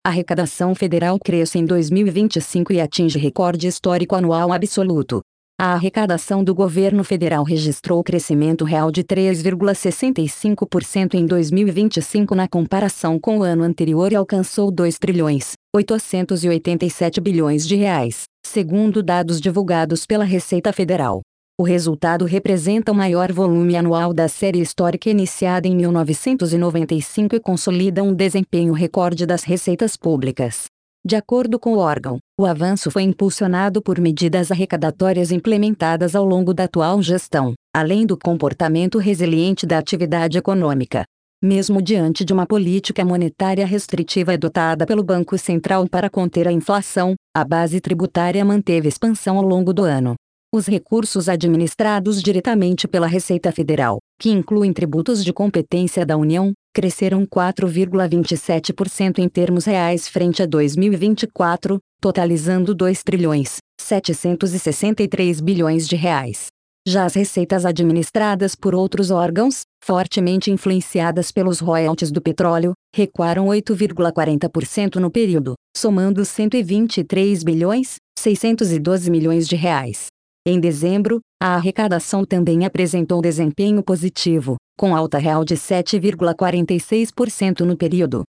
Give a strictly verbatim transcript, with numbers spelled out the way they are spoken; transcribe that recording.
A arrecadação federal cresce em dois mil e vinte e cinco e atinge recorde histórico anual absoluto. A arrecadação do governo federal registrou crescimento real de três vírgula sessenta e cinco por cento em dois mil e vinte e cinco na comparação com o ano anterior e alcançou dois trilhões, oitocentos e oitenta e sete bilhões de reais, segundo dados divulgados pela Receita Federal. O resultado representa o maior volume anual da série histórica iniciada em mil novecentos e noventa e cinco e consolida um desempenho recorde das receitas públicas. De acordo com o órgão, o avanço foi impulsionado por medidas arrecadatórias implementadas ao longo da atual gestão, além do comportamento resiliente da atividade econômica. Mesmo diante de uma política monetária restritiva adotada pelo Banco Central para conter a inflação, a base tributária manteve expansão ao longo do ano. Os recursos administrados diretamente pela Receita Federal, que incluem tributos de competência da União, cresceram quatro vírgula vinte e sete por cento em termos reais frente a dois mil e vinte e quatro, totalizando dois trilhões, setecentos e sessenta e três bilhões de reais. Já as receitas administradas por outros órgãos, fortemente influenciadas pelos royalties do petróleo, recuaram oito vírgula quarenta por cento no período, somando cento e vinte e três bilhões, seiscentos e doze milhões de reais. Em dezembro, a arrecadação também apresentou desempenho positivo, com alta real de sete vírgula quarenta e seis por cento no período,